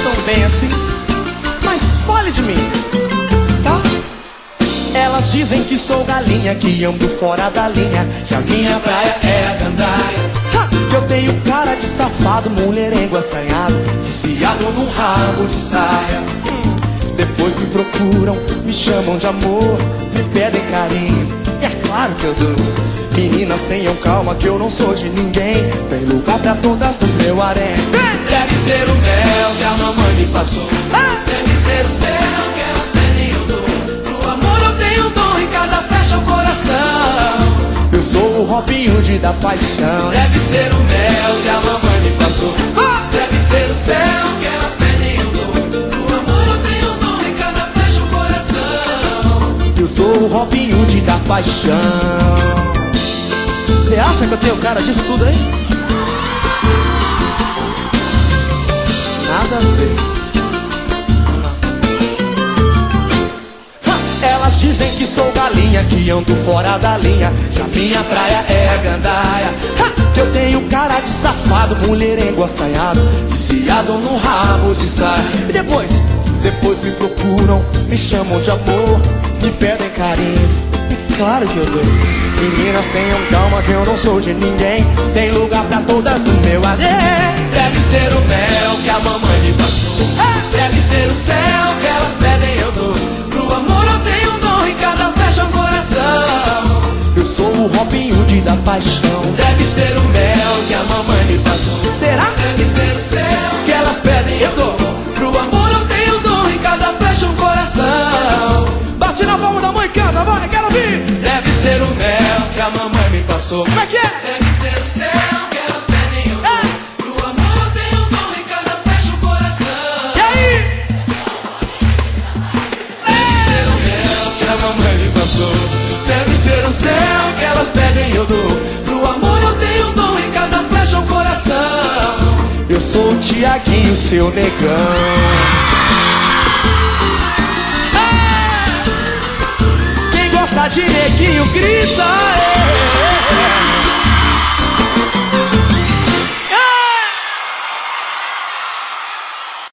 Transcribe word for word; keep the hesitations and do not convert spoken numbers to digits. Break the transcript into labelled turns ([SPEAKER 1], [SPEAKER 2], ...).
[SPEAKER 1] tão bem assim. Mas fale de mim, tá? Elas dizem que sou galinha, que ando fora da linha, que a minha praia é a gandaia. Ha! Que eu tenho cara de safado, mulherengo assanhado, viciado num rabo de saia. hum. Depois me procuram, me chamam de amor, me pedem carinho, e é claro que eu dou. Meninas, tenham calma que eu não sou de ninguém, tem lugar pra todas no meu harém.
[SPEAKER 2] Deve ser o mel que a mamãe me passou, deve ser o céu que elas pedem eu dou. Pro amor eu tenho dom e cada fecha o coração.
[SPEAKER 1] Eu sou o Robin Hood da paixão.
[SPEAKER 2] Deve ser o mel que a mamãe me passou, deve ser o céu que elas pedem eu dou. Pro amor eu tenho dom e cada fecha o coração.
[SPEAKER 1] Eu sou o Robin Hood da paixão. Você acha que eu tenho cara disso tudo aí? Nada a ver. Ha! Elas dizem que sou galinha, que ando fora da linha, que a minha praia é a gandaia. Ha! Que eu tenho cara de safado, mulherengo assanhado, viciado num rabo de saia. E depois, depois me procuram, me chamam de amor, me pedem carinho, e claro que eu dou. Meninas, tenham calma que eu não sou de ninguém, tem lugar pra todas no meu harém.
[SPEAKER 2] Deve ser o mel que a mamãe me passou, deve ser o céu que elas pedem eu dou. Pro amor eu tenho dom e cada fecha um coração.
[SPEAKER 1] Eu sou o Robin Hood da paixão.
[SPEAKER 2] Deve ser o mel que a mamãe me passou,
[SPEAKER 1] será?
[SPEAKER 2] Deve ser o céu que elas pedem eu dou. Pro amor eu tenho dom e cada fecha um coração.
[SPEAKER 1] Bate na palma da mãe, canta, vai, quero ouvir.
[SPEAKER 2] Deve ser o mel que a mamãe me passou,
[SPEAKER 1] como é que é?
[SPEAKER 2] Deve ser o céu que elas pedem eu dou.
[SPEAKER 1] É.
[SPEAKER 2] Pro amor eu tenho dom e cada fecha um coração.
[SPEAKER 1] E aí?
[SPEAKER 2] Deve ser o mel que a mamãe me passou, deve ser o céu que elas pedem eu dou. Pro amor eu tenho dom e cada fecha um coração.
[SPEAKER 1] Eu sou o Tiaguinho, seu negão. Quem gosta de neguinho grita, é.